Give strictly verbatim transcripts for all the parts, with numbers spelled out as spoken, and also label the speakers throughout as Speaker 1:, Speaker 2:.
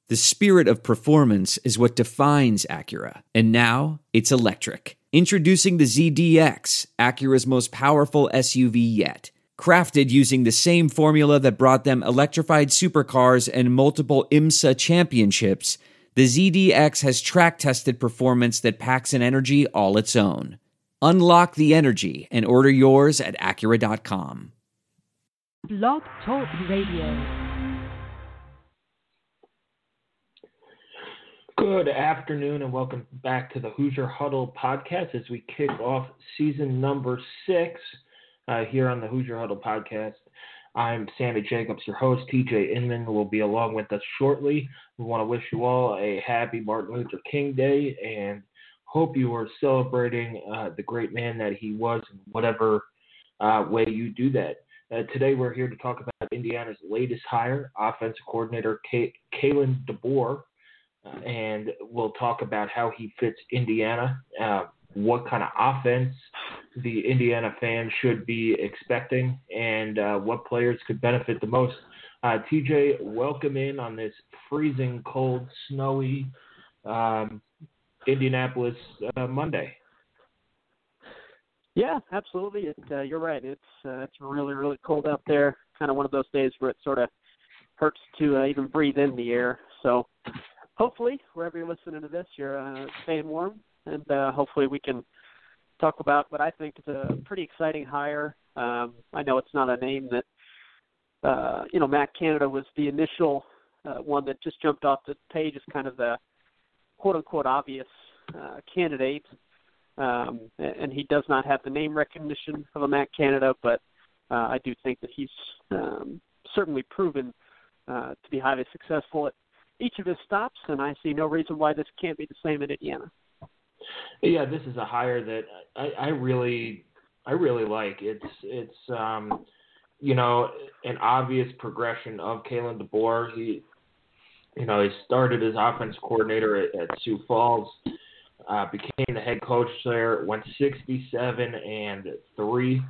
Speaker 1: The spirit of performance is what defines Acura, and now it's electric. Introducing the Z D X, Acura's most powerful S U V yet. Crafted using the same formula that brought them electrified supercars and multiple IMSA championships, the Z D X has track-tested performance that packs an energy all its own. Unlock the energy and order yours at Acura dot com.
Speaker 2: Blog Talk Radio.
Speaker 3: Good afternoon and welcome back to the Hoosier Huddle podcast as we kick off season number six uh, here on the Hoosier Huddle podcast. I'm Sammy Jacobs, your host. T J Inman will be along with us shortly. We want to wish you all a happy Martin Luther King Day and hope you are celebrating uh, the great man that he was in whatever uh, way you do that. Uh, today we're here to talk about Indiana's latest hire, offensive coordinator K- Kalen DeBoer. Uh, and we'll talk about how he fits Indiana, uh, what kind of offense the Indiana fans should be expecting, and uh, what players could benefit the most. Uh, T J, welcome in on this freezing, cold, snowy um, Indianapolis uh, Monday.
Speaker 4: Yeah, absolutely. It, uh, you're right. It's uh, it's really, really cold out there. Kind of one of those days where it sort of hurts to uh, even breathe in the air. So hopefully, wherever you're listening to this, you're uh, staying warm, and uh, hopefully we can talk about what I think is a pretty exciting hire. Um, I know it's not a name that, uh, you know, Matt Canada was the initial uh, one that just jumped off the page as kind of the quote-unquote obvious uh, candidate, um, and he does not have the name recognition of a Matt Canada, but uh, I do think that he's um, certainly proven uh, to be highly successful at each of his stops, and I see no reason why this can't be the same in Indiana.
Speaker 3: Yeah, this is a hire that I, I really, I really like. It's, it's, um, you know, an obvious progression of Kalen DeBoer. He, you know, he started as offense coordinator at, at Sioux Falls, uh, became the head coach there, went sixty-seven and three.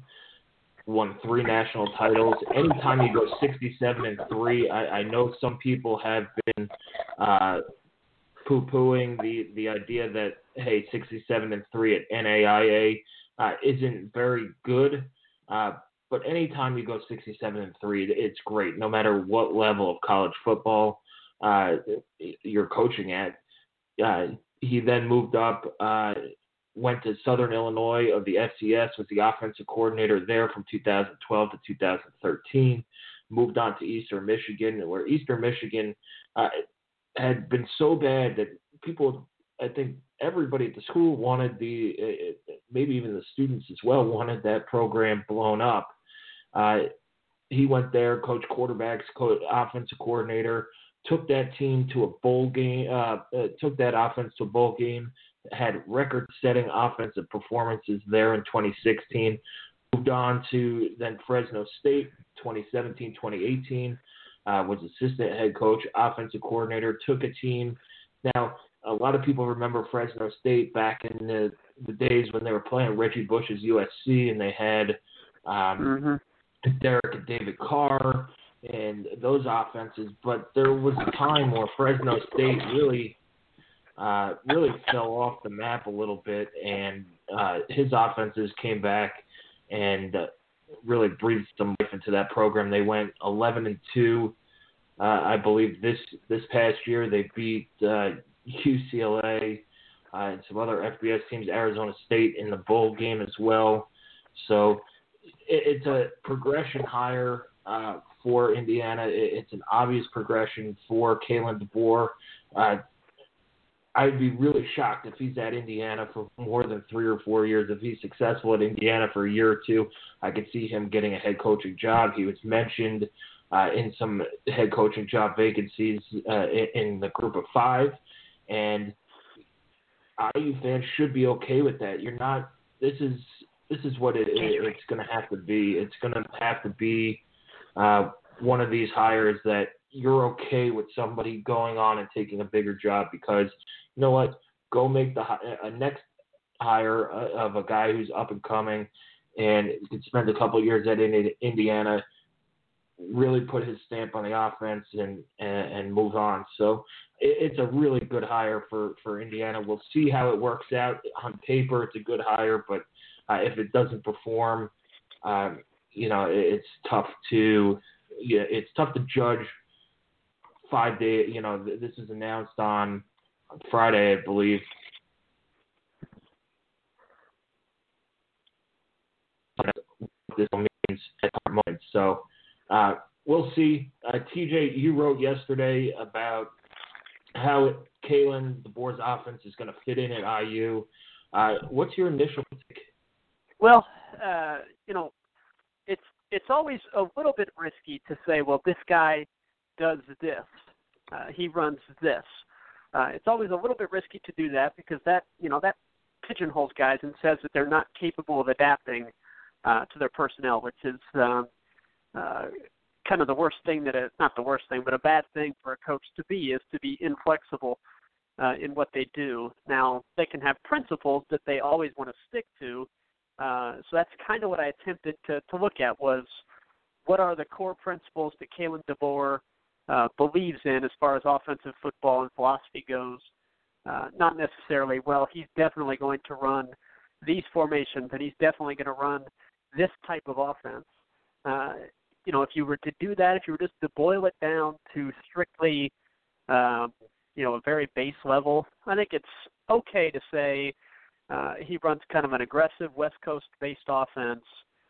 Speaker 3: Won three national titles. Anytime you go sixty-seven and three, I, I know some people have been uh, poo-pooing the, the idea that, hey, sixty-seven and three at N A I A uh, isn't very good. Uh, but anytime you go sixty-seven and three, it's great, no matter what level of college football uh, you're coaching at. Uh, he then moved up. Uh, went to Southern Illinois of the F C S, was the offensive coordinator there from two thousand twelve to two thousand thirteen, moved on to Eastern Michigan, where Eastern Michigan uh, had been so bad that people, I think everybody at the school wanted the, uh, maybe even the students as well, wanted that program blown up. Uh, he went there, coached quarterbacks, coached offensive coordinator, took that team to a bowl game, uh, uh, took that offense to a bowl game, had record-setting offensive performances there in twenty sixteen, moved on to then Fresno State, twenty seventeen twenty eighteen, uh, was assistant head coach, offensive coordinator, took a team. Now, a lot of people remember Fresno State back in the, the days when they were playing Reggie Bush's U S C, and they had um, mm-hmm. Derek and David Carr and those offenses, but there was a time where Fresno State really Uh, really fell off the map a little bit, and uh, his offenses came back and uh, really breathed some life into that program. They went eleven and two, uh, I believe this this past year. They beat uh, U C L A uh, and some other F B S teams, Arizona State in the bowl game as well. So it, it's a progression hire uh, for Indiana. It, it's an obvious progression for Kalen DeBoer. Uh, I'd be really shocked if he's at Indiana for more than three or four years. If he's successful at Indiana for a year or two, I could see him getting a head coaching job. He was mentioned uh, in some head coaching job vacancies uh, in, in the group of five, and I U fans should be okay with that. You're not. This is this is what it, it, it's going to have to be. It's going to have to be uh, one of these hires that you're okay with somebody going on and taking a bigger job because, you know what, go make the a next hire of a guy who's up and coming and could spend a couple of years at Indiana, really put his stamp on the offense and, and, and move on. So it, it's a really good hire for, for Indiana. We'll see how it works out. On paper, it's a good hire, but uh, if it doesn't perform, um, you know, it, it's tough to yeah, it's tough to judge five days. You know, this is announced on Friday, I believe. This means at that moment. So uh, we'll see. Uh, T J, you wrote yesterday about how Kalen DeBoer's offense is going to fit in at I U. Uh, what's your initial take?
Speaker 4: Well, uh, you know, it's it's always a little bit risky to say, well, this guy does this, uh, he runs this. Uh, it's always a little bit risky to do that because that you know that pigeonholes guys and says that they're not capable of adapting Uh, to their personnel, which is um, uh, kind of the worst thing that it, not the worst thing, but a bad thing for a coach to be is to be inflexible uh, in what they do. Now, they can have principles that they always want to stick to, uh, so that's kind of what I attempted to, to look at was what are the core principles that Kalen DeBoer uh, believes in as far as offensive football and philosophy goes. Uh, not necessarily, well, he's definitely going to run these formations and he's definitely going to run this type of offense. Uh, you know, if you were to do that, if you were just to boil it down to strictly, um, you know, a very base level, I think it's okay to say uh, he runs kind of an aggressive West Coast-based offense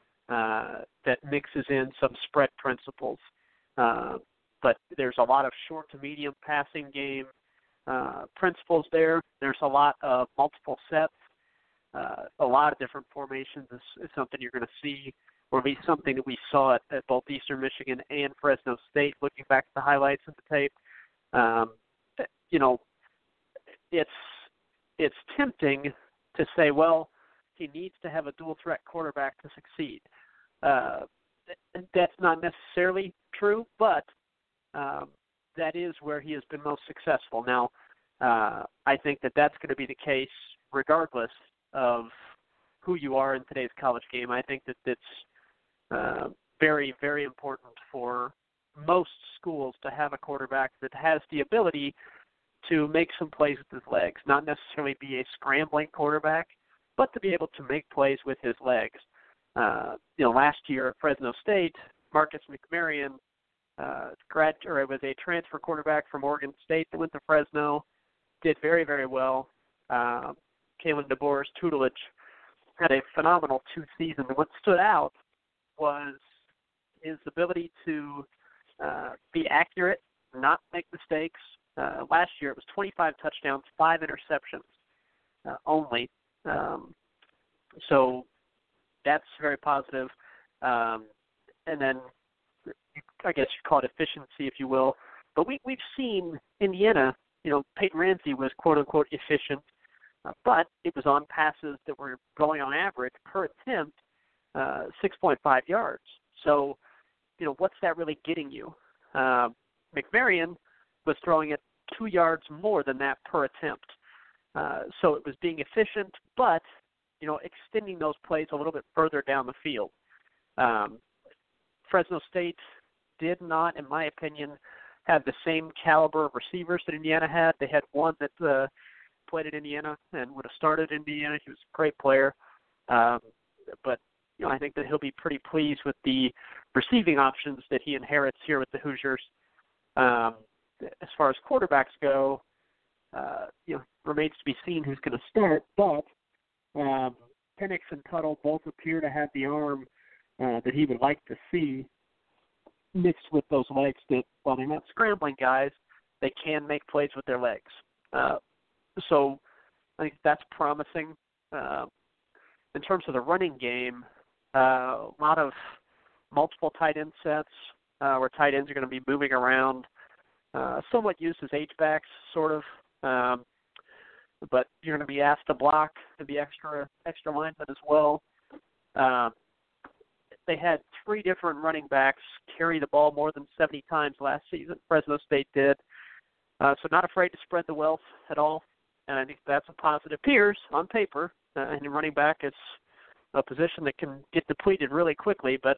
Speaker 4: uh, that mixes in some spread principles. Uh, but there's a lot of short to medium passing game uh, principles there. There's a lot of multiple sets. Uh, a lot of different formations is, is something you're going to see, or at least something that we saw at, at both Eastern Michigan and Fresno State, looking back at the highlights of the tape. Um, you know, it's it's tempting to say, well, he needs to have a dual-threat quarterback to succeed. Uh, that's not necessarily true, but um, that is where he has been most successful. Now, uh, I think that that's going to be the case regardless of who you are in today's college game. I think that it's uh, very, very important for most schools to have a quarterback that has the ability to make some plays with his legs, not necessarily be a scrambling quarterback, but to be able to make plays with his legs. Uh, you know, last year at Fresno State, Marcus McMaryion, uh, grad, or it was a transfer quarterback from Oregon State that went to Fresno, did very, very well. Uh, Kalen DeBoer's tutelage had a phenomenal two seasons. And what stood out was his ability to uh, be accurate, not make mistakes. Uh, last year it was twenty-five touchdowns, five interceptions uh, only. Um, so that's very positive. Um, and then I guess you call it efficiency, if you will. But we, we've seen Indiana, you know, Peyton Ramsey was quote-unquote efficient. Uh, but it was on passes that were going on average per attempt uh, six point five yards. So, you know, what's that really getting you? Uh, McMaryion was throwing it two yards more than that per attempt. Uh, so it was being efficient, but, you know, extending those plays a little bit further down the field. Um, Fresno State did not, in my opinion, have the same caliber of receivers that Indiana had. They had one that uh, played at Indiana and would have started in Indiana. He was a great player. Um, but, you know, I think that he'll be pretty pleased with the receiving options that he inherits here with the Hoosiers. Um, as far as quarterbacks go, uh, you know, remains to be seen who's going to start. But um, Penix and Tuttle both appear to have the arm uh, that he would like to see mixed with those legs that, while they're not scrambling guys, they can make plays with their legs. Uh, So I think that's promising. Uh, in terms of the running game, uh, a lot of multiple tight end sets uh, where tight ends are going to be moving around, uh, somewhat used as H-backs, sort of. Um, but you're going to be asked to block and be extra extra linemen as well. Uh, they had three different running backs carry the ball more than seventy times last season. Fresno State did. Uh, so not afraid to spread the wealth at all. And I think that's a positive. Appears on paper, uh, and running back is a position that can get depleted really quickly, but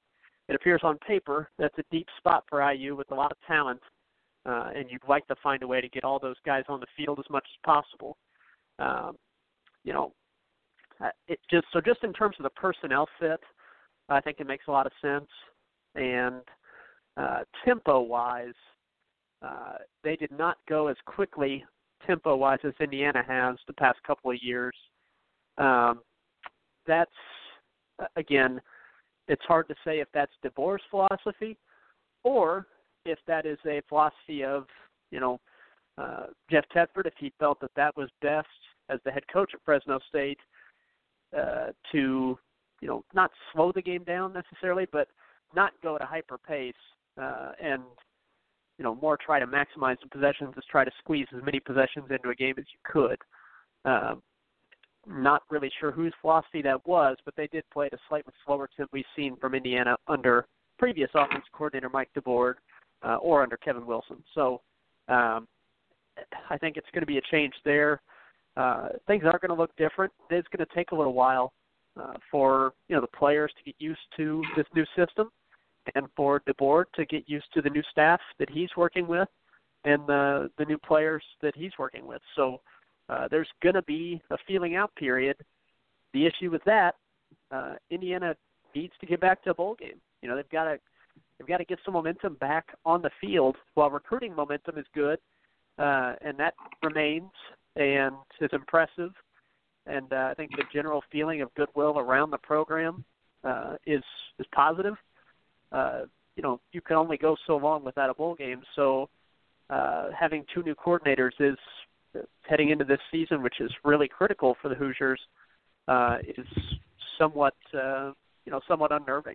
Speaker 4: it appears on paper that's a deep spot for I U with a lot of talent, uh, and you'd like to find a way to get all those guys on the field as much as possible. Um, you know, it just so just in terms of the personnel fit, I think it makes a lot of sense. And uh, tempo-wise, uh, they did not go as quickly tempo-wise as Indiana has the past couple of years. Um, that's, again, it's hard to say if that's DeBoer's philosophy or if that is a philosophy of, you know, uh, Jeff Tedford, if he felt that that was best as the head coach at Fresno State uh, to, you know, not slow the game down necessarily, but not go at a hyper pace uh, and, you know, more try to maximize the possessions, just try to squeeze as many possessions into a game as you could. Um, not really sure whose philosophy that was, but they did play at a slightly slower tempo we've seen from Indiana under previous offense coordinator Mike DeBoer uh, or under Kevin Wilson. So um, I think it's going to be a change there. Uh, things are going to look different. It's going to take a little while uh, for, you know, the players to get used to this new system and for DeBoer to get used to the new staff that he's working with and the, the new players that he's working with. So uh, there's going to be a feeling out period. The issue with that, uh, Indiana needs to get back to a bowl game. You know, they've got to they've got to get some momentum back on the field while recruiting momentum is good, uh, and that remains and is impressive. And uh, I think the general feeling of goodwill around the program uh, is is positive. Uh, you know, you can only go so long without a bowl game. So uh, having two new coordinators is heading into this season, which is really critical for the Hoosiers, uh, is somewhat, uh, you know, somewhat unnerving.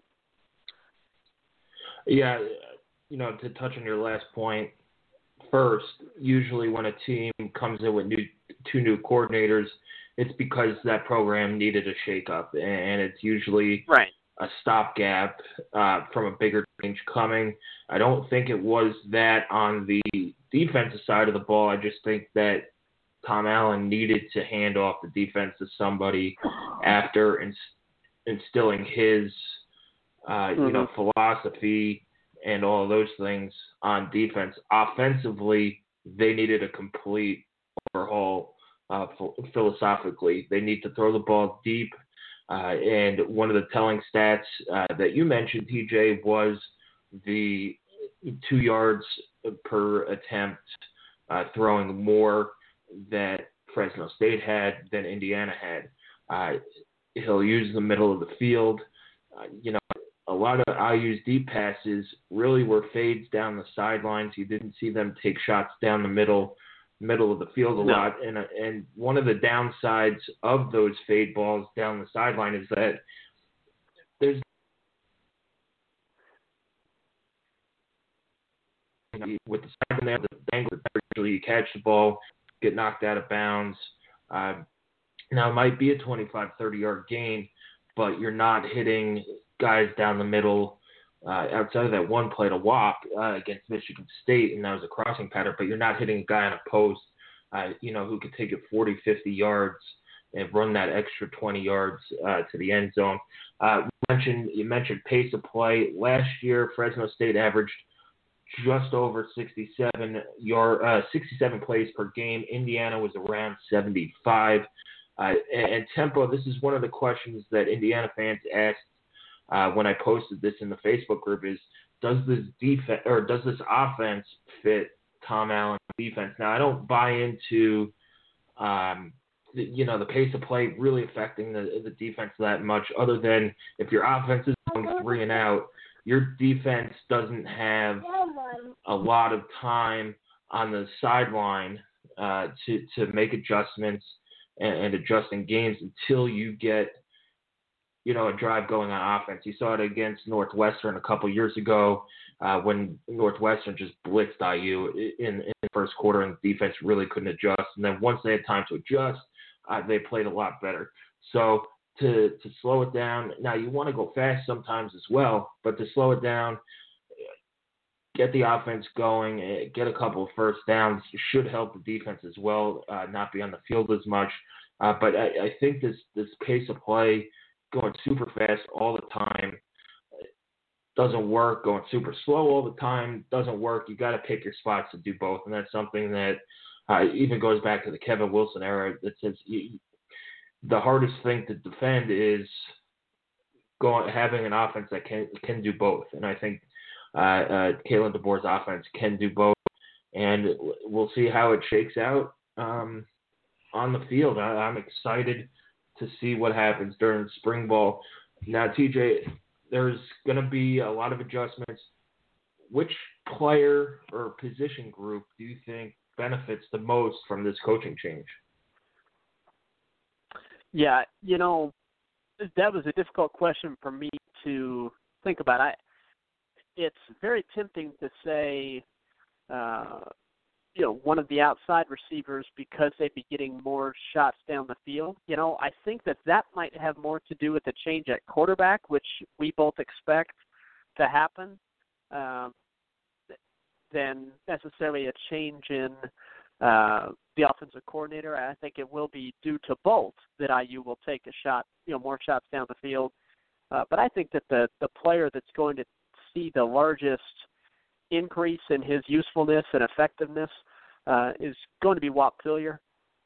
Speaker 3: Yeah, you know, to touch on your last point, first, usually when a team comes in with new two new coordinators, it's because that program needed a shakeup, and it's usually
Speaker 4: right.
Speaker 3: a stopgap uh, from a bigger change coming. I don't think it was that on the defensive side of the ball. I just think that Tom Allen needed to hand off the defense to somebody after inst- instilling his, uh, mm-hmm. you know, philosophy and all of those things on defense. Offensively, they needed a complete overhaul uh, philosophically. They need to throw the ball deep. Uh, and one of the telling stats uh, that you mentioned, T J, was the two yards per attempt uh, throwing more that Fresno State had than Indiana had. Uh, he'll use the middle of the field. Uh, you know, a lot of I U's deep passes really were fades down the sidelines. You didn't see them take shots down the middle middle of the field a
Speaker 4: no.
Speaker 3: lot. And, and one of the downsides of those fade balls down the sideline is that there's you know, with the sideline there, the angle, usually you catch the ball, get knocked out of bounds. Uh, now, it might be a twenty-five, thirty-yard gain, but you're not hitting guys down the middle. Uh, outside of that one play to walk uh, against Michigan State, and that was a crossing pattern, but you're not hitting a guy on a post, uh, you know, who could take it forty, fifty yards and run that extra twenty yards uh, to the end zone. Uh, you mentioned, you mentioned pace of play. Last year, Fresno State averaged just over sixty-seven yard, uh, sixty-seven plays per game. Indiana was around seventy-five. Uh, and, and tempo, this is one of the questions that Indiana fans asked Uh, when I posted this in the Facebook group, is does this defense or does this offense fit Tom Allen's defense? Now, I don't buy into, um, the, you know, the pace of play really affecting the, the defense that much, other than if your offense is going three and out, your defense doesn't have a lot of time on the sideline uh, to, to make adjustments and, and adjusting games until you get, you know, a drive going on offense. You saw it against Northwestern a couple years ago uh, when Northwestern just blitzed I U in, in the first quarter and the defense really couldn't adjust. And then once they had time to adjust, uh, they played a lot better. So to to slow it down, now you want to go fast sometimes as well, but to slow it down, get the offense going, get a couple of first downs should help the defense as well, uh, not be on the field as much. Uh, but I, I think this, this pace of play, going super fast all the time, doesn't work. Going super slow all the time doesn't work. You got to pick your spots to do both, and that's something that uh, even goes back to the Kevin Wilson era. That says you, the hardest thing to defend is going having an offense that can can do both, and I think uh, uh, Kalen DeBoer's offense can do both, and we'll see how it shakes out um, on the field. I, I'm excited to see what happens during spring ball. Now, T J, there's going to be a lot of adjustments. Which player or position group do you think benefits the most from this coaching change?
Speaker 4: Yeah, you know, that was a difficult question for me to think about. I, it's very tempting to say, uh, you know, one of the outside receivers because they'd be getting more shots down the field. You know, I think that that might have more to do with the change at quarterback, which we both expect to happen, um, than necessarily a change in uh, the offensive coordinator. I think it will be due to both that I U will take a shot, you know, more shots down the field. Uh, but I think that the, the player that's going to see the largest increase in his usefulness and effectiveness uh, is going to be Whop Philyor.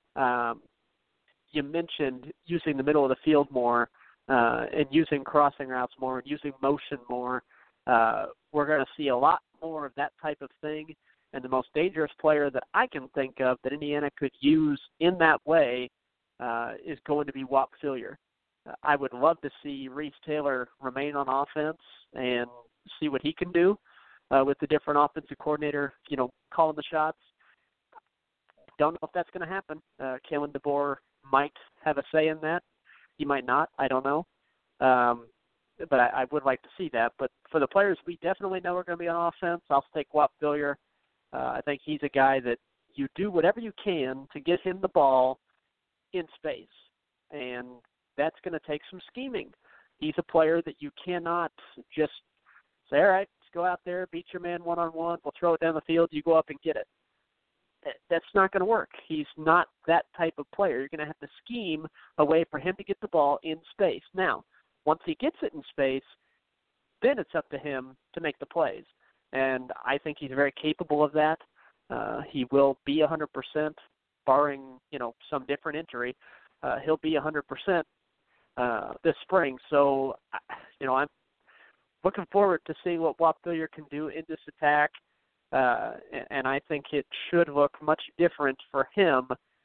Speaker 4: Um, you mentioned using the middle of the field more uh, and using crossing routes more and using motion more. Uh, we're going to see a lot more of that type of thing. And the most dangerous player that I can think of that Indiana could use in that way uh, is going to be Whop Philyor. Uh, I would love to see Reese Taylor remain on offense and see what he can do uh, with the different offensive coordinator, you know, calling the shots. Don't know if that's going to happen. Uh, Kalen DeBoer might have a say in that. He might not. I don't know. Um, but I, I would like to see that. But for the players we definitely know are going to be on offense, I'll take Whop Philyor. Uh, I think he's a guy that you do whatever you can to get him the ball in space, and that's going to take some scheming. He's a player that you cannot just say, all right, let's go out there, beat your man one-on-one, we'll throw it down the field, you go up and get it. That's not going to work. He's not that type of player. You're going to have to scheme a way for him to get the ball in space. Now, once he gets it in space, then it's up to him to make the plays. And I think he's very capable of that. Uh, he will be one hundred percent, barring, you know, some different injury. Uh, he'll be one hundred percent uh, this spring. So, you know, I'm looking forward to seeing what Whop Philyor can do in this attack. Uh, and I think it should look much different for him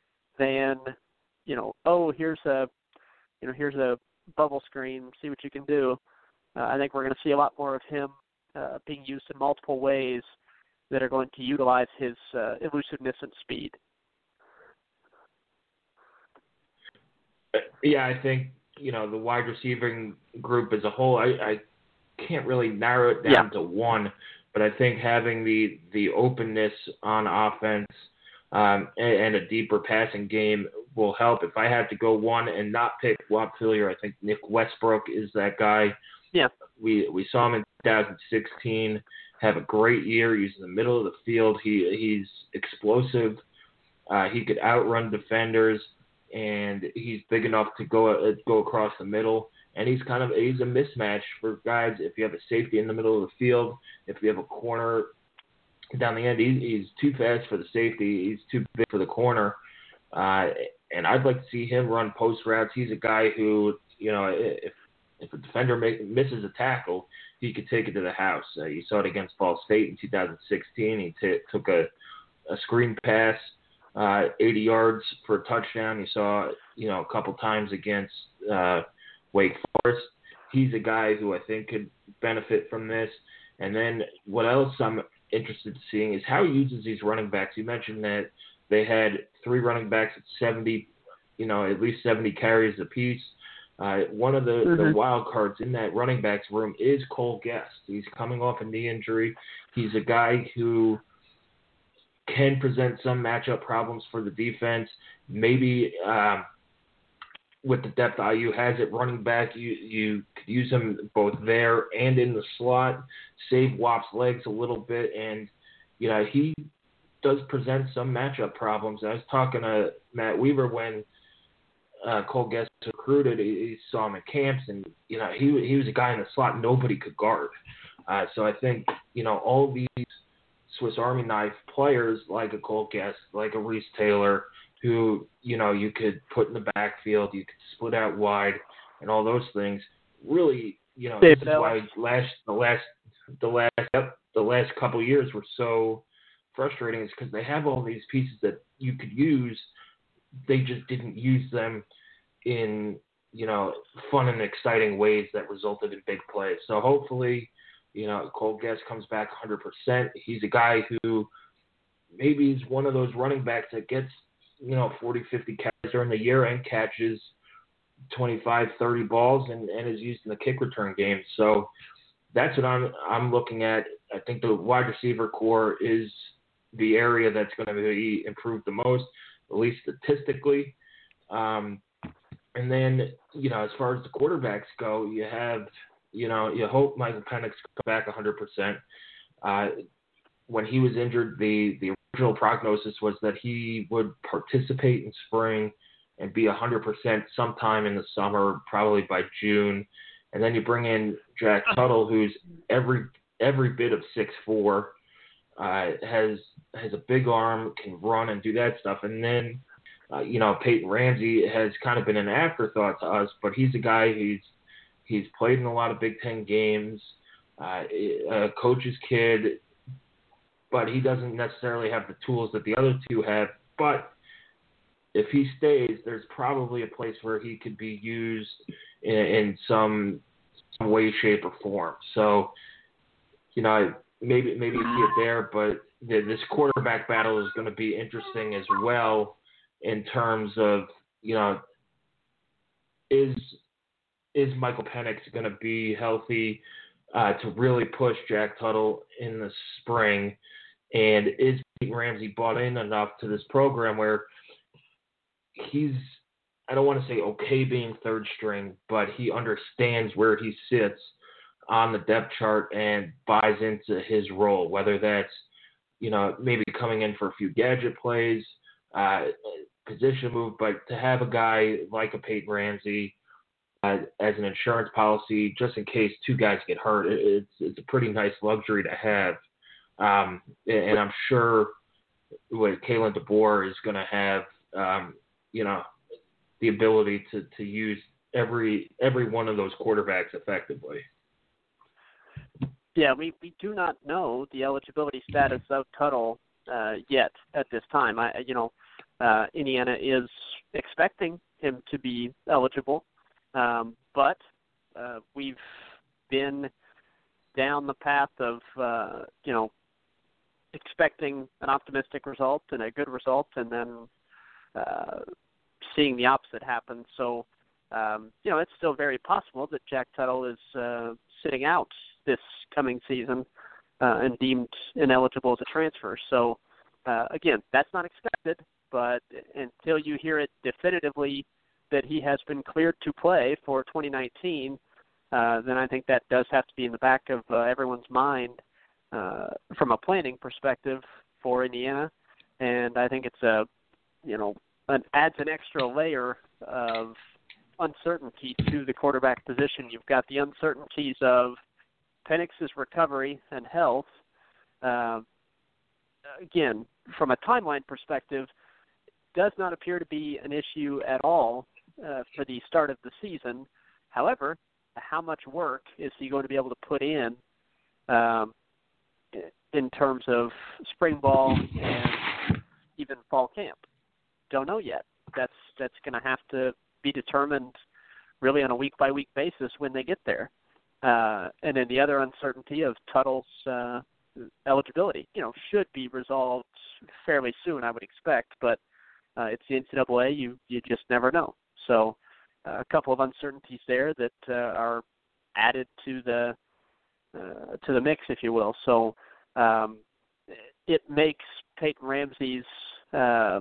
Speaker 4: than, you know, oh, here's a, you know, here's a bubble screen, see what you can do. Uh, I think we're going to see a lot more of him Uh, being used in multiple ways that are going to utilize his uh, elusiveness and speed.
Speaker 3: Yeah, I think, you know, the wide receiving group as a whole, I, I can't really narrow it down
Speaker 4: yeah.
Speaker 3: to one, but I think having the, the openness on offense um, and, and a deeper passing game will help. If I had to go one and not pick Whop Philyor, I think Nick Westbrook is that guy.
Speaker 4: Yeah.
Speaker 3: We we saw him in two thousand sixteen have a great year. He's in the middle of the field. He he's explosive. Uh, he could outrun defenders, and he's big enough to go uh, go across the middle. And he's kind of he's a mismatch for guys. If you have a safety in the middle of the field, if you have a corner down the end, he, he's too fast for the safety. He's too big for the corner. Uh, and I'd like to see him run post routes. He's a guy who, you know, if If a defender make, misses a tackle, he could take it to the house. Uh, you saw it against Ball State in two thousand sixteen. He t- took a, a screen pass, uh, eighty yards for a touchdown. You saw, you know, a couple times against uh, Wake Forest. He's a guy who I think could benefit from this. And then what else I'm interested in seeing is how he uses these running backs. You mentioned that they had three running backs at seventy, you know, at least seventy carries apiece. Uh, one of the,
Speaker 4: mm-hmm.
Speaker 3: the wild cards in that running backs room is Cole Guest. He's coming off a knee injury. He's a guy who can present some matchup problems for the defense. Maybe um, with the depth I U has at running back, you you could use him both there and in the slot, save Whop's legs a little bit, and you know he does present some matchup problems. I was talking to Matt Weaver when Uh, Cole Guest recruited. He, he saw him at camps, and you know he he was a guy in the slot nobody could guard. Uh, so I think, you know, all these Swiss Army knife players like a Cole Guest, like a Reese Taylor, who, you know, you could put in the backfield, you could split out wide and all those things, really, you know,
Speaker 4: Dave
Speaker 3: this is why last the last the last the last couple of years were so frustrating, is because they have all these pieces that you could use. They just didn't use them in, you know, fun and exciting ways that resulted in big plays. So hopefully, you know, Cole Guest comes back one hundred percent. He's a guy who maybe is one of those running backs that gets, you know, forty, fifty catches during the year and catches twenty-five, thirty balls and, and is used in the kick return game. So that's what I'm I'm looking at. I think the wide receiver core is the area that's going to be improved the most, at least statistically. Um, and then, you know, as far as the quarterbacks go, you have, you know, you hope Michael Penix comes back one hundred percent. Uh, when he was injured, the, the original prognosis was that he would participate in spring and be one hundred percent sometime in the summer, probably by June. And then you bring in Jack Tuttle, who's every every bit of six foot four, uh, has has a big arm, can run and do that stuff. And then, uh, you know, Peyton Ramsey has kind of been an afterthought to us, but he's a guy who's he's played in a lot of Big Ten games, uh, a coach's kid, but he doesn't necessarily have the tools that the other two have. But if he stays, there's probably a place where he could be used in, in some, some way, shape, or form. So, you know, maybe maybe you see it there, but the, this quarterback battle is going to be interesting as well in terms of, you know, is is Michael Penix going to be healthy uh, to really push Jack Tuttle in the spring, and is Peyton Ramsey bought in enough to this program where he's, I don't want to say okay being third string, but he understands where he sits on the depth chart and buys into his role, whether that's, you know, maybe coming in for a few gadget plays, uh, position move, but to have a guy like a Peyton Ramsey uh, as an insurance policy, just in case two guys get hurt, it, it's it's a pretty nice luxury to have. Um, and I'm sure what Kalen DeBoer is going to have, um, you know, the ability to, to use every every one of those quarterbacks effectively.
Speaker 4: Yeah, we, we do not know the eligibility status of Tuttle uh, yet at this time. I, you know, uh, Indiana is expecting him to be eligible, um, but uh, we've been down the path of, uh, you know, expecting an optimistic result and a good result, and then uh, seeing the opposite happen. So, um, you know, it's still very possible that Jack Tuttle is uh, sitting out this coming season uh, and deemed ineligible as a transfer. So, uh, again, that's not expected, but until you hear it definitively that he has been cleared to play for twenty nineteen, uh, then I think that does have to be in the back of uh, everyone's mind uh, from a planning perspective for Indiana. And I think it's a, you know, an, adds an extra layer of uncertainty to the quarterback position. You've got the uncertainties of Penix's recovery and health. Uh, again, from a timeline perspective, does not appear to be an issue at all uh, for the start of the season. However, how much work is he going to be able to put in um, in terms of spring ball and even fall camp? Don't know yet. That's that's going to have to be determined really on a week-by-week basis when they get there. Uh, and then the other uncertainty of Tuttle's uh, eligibility, you know, should be resolved fairly soon, I would expect. But uh, it's the N C double A. You you just never know. So uh, a couple of uncertainties there that uh, are added to the uh, to the mix, if you will. So um, it makes Peyton Ramsey's uh,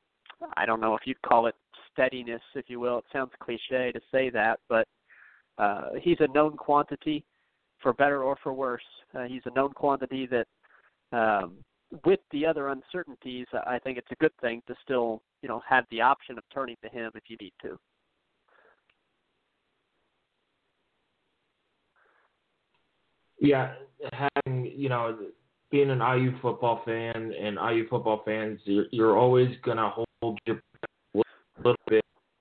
Speaker 4: I don't know if you'd call it steadiness, if you will. It sounds cliche to say that, but uh, he's a known quantity, for better or for worse. Uh, he's a known quantity that, um, with the other uncertainties, I think it's a good thing to still, you know, have the option of turning to him if you need to.
Speaker 3: Yeah, having, you know, being an I U football fan and I U football fans, you're, you're always going to hold your breath a little bit.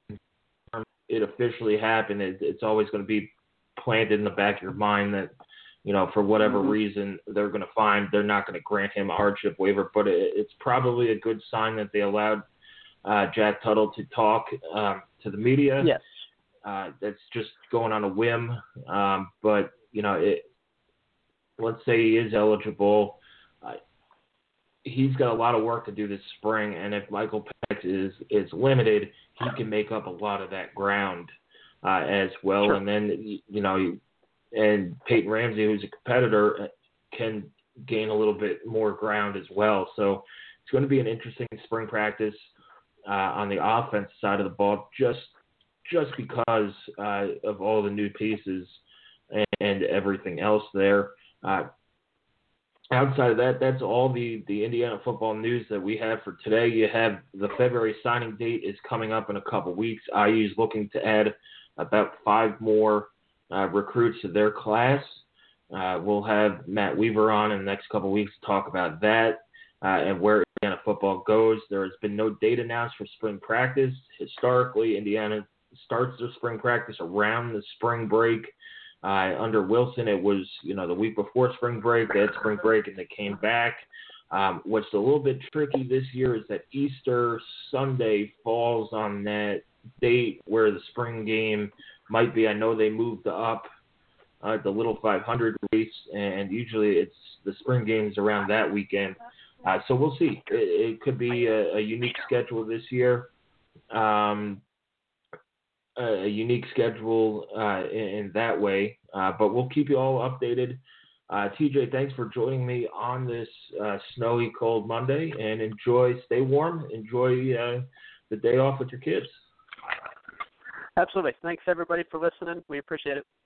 Speaker 3: It officially happened. It, it's always going to be planted in the back of your mind that, you know, for whatever mm-hmm. reason, they're going to find they're not going to grant him a hardship waiver. But it, it's probably a good sign that they allowed uh, Jack Tuttle to talk um, to the media.
Speaker 4: Yes.
Speaker 3: Uh, that's just going on a whim. Um, but, you know, it, let's say he is eligible. Uh, he's got a lot of work to do this spring. And if Michael Penix is, is limited, he can make up a lot of that ground uh, as well. Sure. And then, you know, and Peyton Ramsey, who's a competitor, can gain a little bit more ground as well. So it's going to be an interesting spring practice uh, on the offense side of the ball, just just because uh, of all the new pieces and, and everything else there. Uh, outside of that, that's all the, the Indiana football news that we have for today. You have the February signing date is coming up in a couple weeks. I U is looking to add about five more uh, recruits to their class. Uh, we'll have Matt Weaver on in the next couple weeks to talk about that uh, and where Indiana football goes. There has been no date announced for spring practice. Historically, Indiana starts their spring practice around the spring break. Uh, under Wilson, it was, you know, the week before spring break. They had spring break and they came back. Um, what's a little bit tricky this year is that Easter Sunday falls on that date where the spring game might be. I know they moved up uh, the Little five hundred race, and usually it's the spring games around that weekend. Uh, so we'll see. It, it could be a, a unique schedule this year. Um, a unique schedule uh, in, in that way, uh, but we'll keep you all updated. Uh, T J, thanks for joining me on this uh, snowy, cold Monday, and enjoy, stay warm, enjoy uh, the day off with your kids.
Speaker 4: Absolutely. Thanks, everybody, for listening. We appreciate it.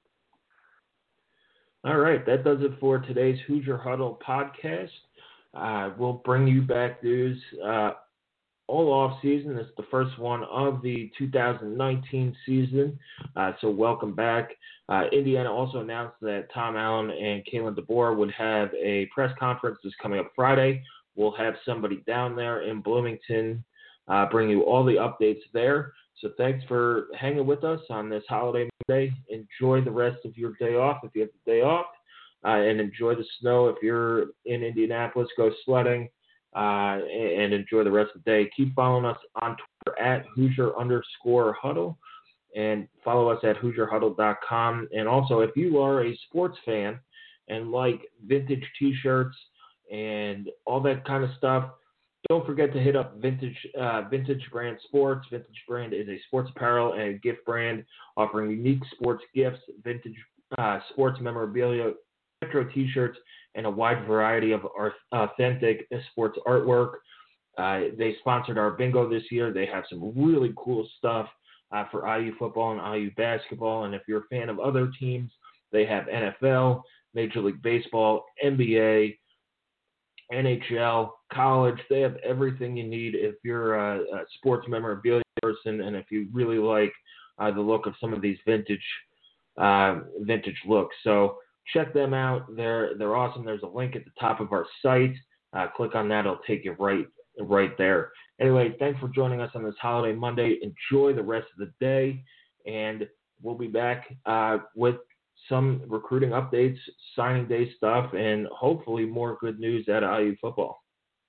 Speaker 3: All right, that does it for today's Hoosier Huddle podcast. Uh, we'll bring you back news uh, all off season. It's the first one of the two thousand nineteen season, uh, so welcome back. Uh, Indiana also announced that Tom Allen and Kalen DeBoer would have a press conference this coming up Friday. We'll have somebody down there in Bloomington uh, bring you all the updates there. So thanks for hanging with us on this holiday Monday. Enjoy the rest of your day off if you have the day off, uh, and enjoy the snow if you're in Indianapolis. Go sledding. Uh, and enjoy the rest of the day. Keep following us on Twitter at Hoosier underscore huddle and follow us at Hoosier Huddle dot com. And also, if you are a sports fan and like vintage T-shirts and all that kind of stuff, don't forget to hit up Vintage uh, Vintage Brand Sports. Vintage Brand is a sports apparel and gift brand offering unique sports gifts, vintage uh, sports memorabilia, retro T-shirts, and a wide variety of authentic sports artwork. Uh, they sponsored our bingo this year. They have some really cool stuff uh, for I U football and I U basketball. And if you're a fan of other teams, they have N F L, Major League Baseball, N B A, N H L, college. They have everything you need if you're a, a sports memorabilia person and if you really like uh, the look of some of these vintage uh, vintage looks. So check them out. They're they're awesome. There's a link at the top of our site. Uh, click on that. It'll take you right right there. Anyway, thanks for joining us on this holiday Monday. Enjoy the rest of the day, and we'll be back uh, with some recruiting updates, signing day stuff, and hopefully more good news out of I U football.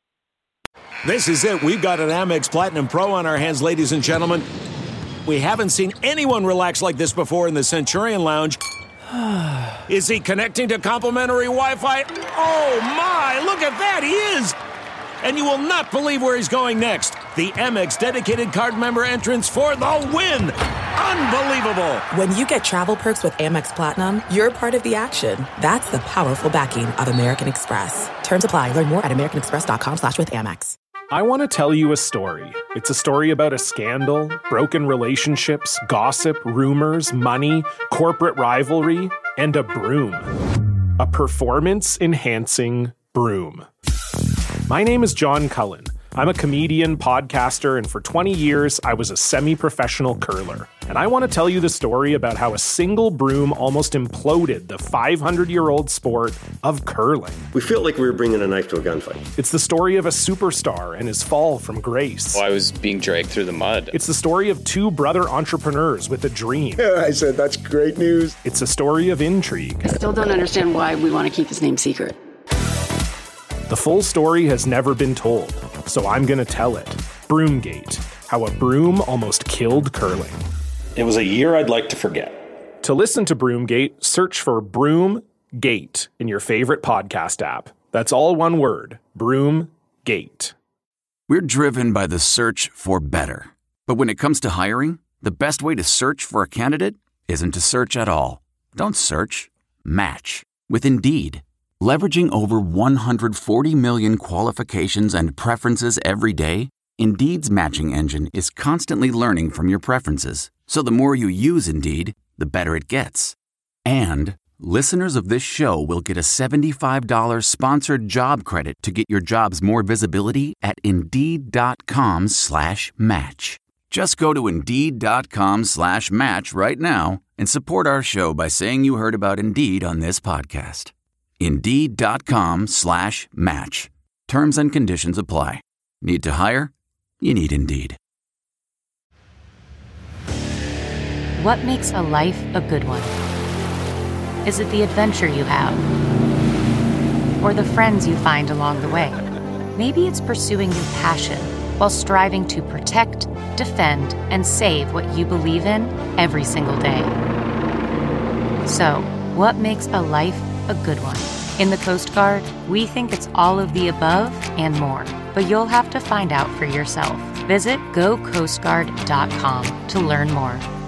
Speaker 5: This is it. We've got an Amex Platinum Pro on our hands, ladies and gentlemen. We haven't seen anyone relax like this before in the Centurion Lounge. Is he connecting to complimentary Wi-Fi? Oh, my, look at that, he is! And you will not believe where he's going next. The Amex dedicated card member entrance for the win! Unbelievable!
Speaker 6: When you get travel perks with Amex Platinum, you're part of the action. That's the powerful backing of American Express. Terms apply. Learn more at americanexpress.com slash with Amex.
Speaker 7: I want to tell you a story. It's a story about a scandal, broken relationships, gossip, rumors, money, corporate rivalry, and a broom. A performance-enhancing broom. My name is John Cullen. I'm a comedian, podcaster, and for twenty years, I was a semi-professional curler. And I want to tell you the story about how a single broom almost imploded the five hundred year old sport of curling.
Speaker 8: We felt like we were bringing a knife to a gunfight.
Speaker 7: It's the story of a superstar and his fall from grace.
Speaker 9: Well, I was being dragged through the mud.
Speaker 7: It's the story of two brother entrepreneurs with a dream.
Speaker 10: Yeah, I said, that's great news.
Speaker 7: It's a story of intrigue.
Speaker 11: I still don't understand why we want to keep his name secret.
Speaker 7: The full story has never been told, so I'm going to tell it. Broomgate, how a broom almost killed curling.
Speaker 12: It was a year I'd like to forget.
Speaker 7: To listen to Broomgate, search for Broomgate in your favorite podcast app. That's all one word, Broomgate.
Speaker 13: We're driven by the search for better. But when it comes to hiring, the best way to search for a candidate isn't to search at all. Don't search, match with Indeed. Leveraging over one hundred forty million qualifications and preferences every day, Indeed's matching engine is constantly learning from your preferences. So the more you use Indeed, the better it gets. And listeners of this show will get a seventy-five dollars sponsored job credit to get your jobs more visibility at Indeed.com slash match. Just go to Indeed.com slash match right now and support our show by saying you heard about Indeed on this podcast. Indeed.com slash match. Terms and conditions apply. Need to hire? You need Indeed.
Speaker 14: What makes a life a good one? Is it the adventure you have? Or the friends you find along the way? Maybe it's pursuing your passion while striving to protect, defend, and save what you believe in every single day. So, what makes a life a good one? In the Coast Guard, we think it's all of the above and more, but you'll have to find out for yourself. Visit go coast guard dot com to learn more.